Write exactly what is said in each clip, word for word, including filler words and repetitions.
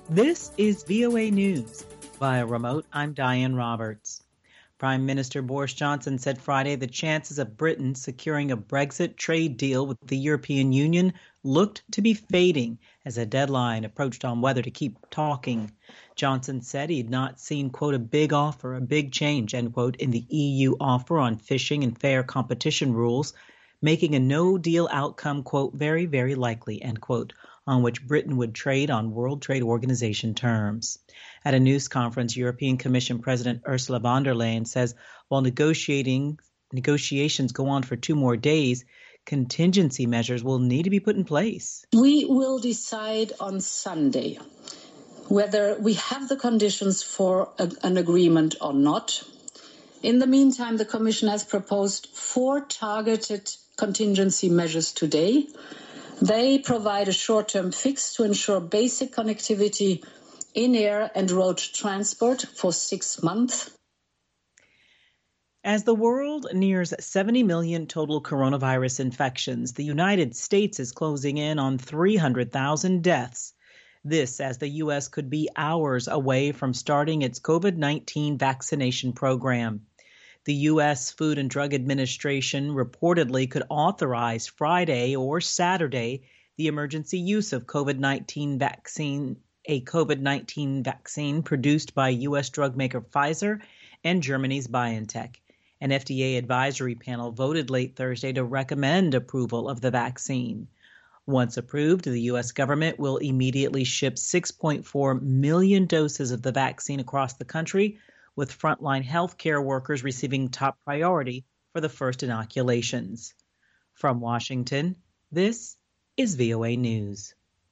This is V O A News. Via remote, I'm Diane Roberts. Prime Minister Boris Johnson said Friday the chances of Britain securing a Brexit trade deal with the European Union looked to be fading as a deadline approached on whether to keep talking. Johnson said he'd not seen, quote, a big offer, a big change, end quote, in the E U offer on fishing and fair competition rules, making a no-deal outcome, quote, very, very likely, end quote, on which Britain would trade on World Trade Organization terms. At a news conference, European Commission President Ursula von der Leyen says while negotiating negotiations go on for two more days, contingency measures will need to be put in place. We will decide on Sunday whether we have the conditions for a, an agreement or not. In the meantime, the Commission has proposed four targeted contingency measures today. They provide a short-term fix to ensure basic connectivity in air and road transport for six months. As the world nears seventy million total coronavirus infections, the United States is closing in on three hundred thousand deaths. This as the U S could be hours away from starting its COVID nineteen vaccination program. The U S Food and Drug Administration reportedly could authorize Friday or Saturday the emergency use of COVID nineteen vaccine, a COVID nineteen vaccine produced by U S drug maker Pfizer and Germany's BioNTech. An F D A advisory panel voted late Thursday to recommend approval of the vaccine. Once approved, the U S government will immediately ship six point four million doses of the vaccine across the country, with frontline healthcare workers receiving top priority for the first inoculations. From Washington, this is V O A News.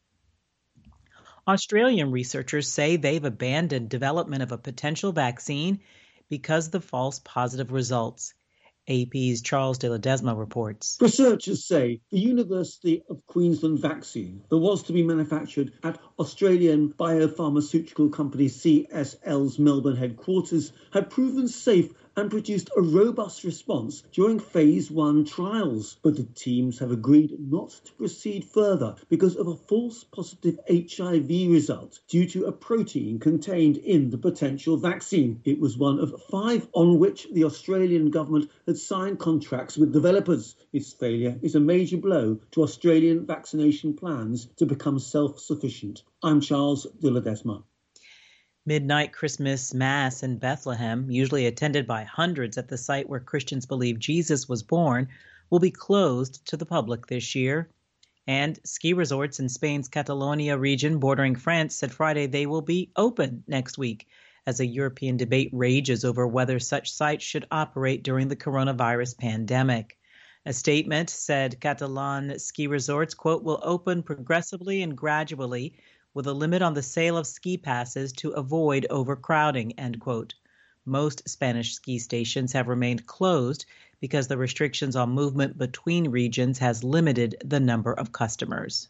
Australian researchers say they've abandoned development of a potential vaccine because of the false positive results. A P's Charles de Ledesma reports. Researchers say the University of Queensland vaccine that was to be manufactured at Australian biopharmaceutical company C S L's Melbourne headquarters had proven safe and produced a robust response during phase one trials. But the teams have agreed not to proceed further because of a false positive H I V result due to a protein contained in the potential vaccine. It was one of five on which the Australian government had signed contracts with developers. Its failure is a major blow to Australian vaccination plans to become self-sufficient. I'm Charles de Ledesma. Midnight Christmas Mass in Bethlehem, usually attended by hundreds at the site where Christians believe Jesus was born, will be closed to the public this year. And ski resorts in Spain's Catalonia region bordering France said Friday they will be open next week as a European debate rages over whether such sites should operate during the coronavirus pandemic. A statement said Catalan ski resorts, quote, will open progressively and gradually with a limit on the sale of ski passes to avoid overcrowding, end quote. Most Spanish ski stations have remained closed because the restrictions on movement between regions has limited the number of customers.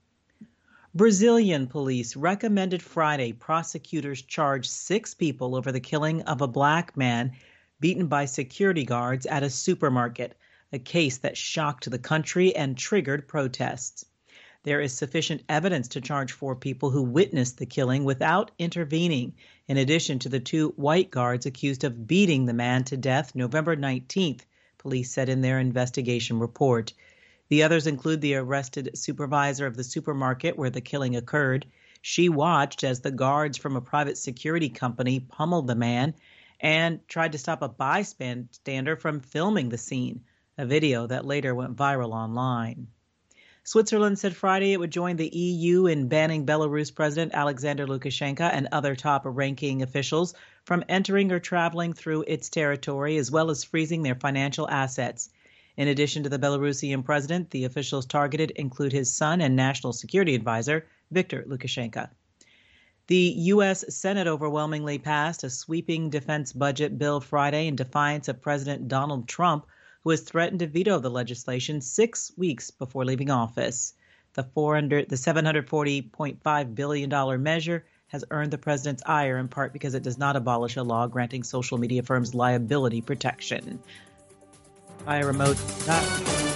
Brazilian police recommended Friday prosecutors charge six people over the killing of a black man beaten by security guards at a supermarket, a case that shocked the country and triggered protests. There is sufficient evidence to charge four people who witnessed the killing without intervening, in addition to the two white guards accused of beating the man to death November nineteenth, police said in their investigation report. The others include the arrested supervisor of the supermarket where the killing occurred. She watched as the guards from a private security company pummeled the man and tried to stop a bystander from filming the scene, a video that later went viral online. Switzerland said Friday it would join the E U in banning Belarus President Alexander Lukashenko and other top-ranking officials from entering or traveling through its territory, as well as freezing their financial assets. In addition to the Belarusian president, the officials targeted include his son and national security advisor, Viktor Lukashenko. The U S Senate overwhelmingly passed a sweeping defense budget bill Friday in defiance of President Donald Trump, who has threatened to veto the legislation six weeks before leaving office. The four hundred, the seven hundred forty point five billion dollars measure has earned the president's ire in part because it does not abolish a law granting social media firms liability protection. By a remote.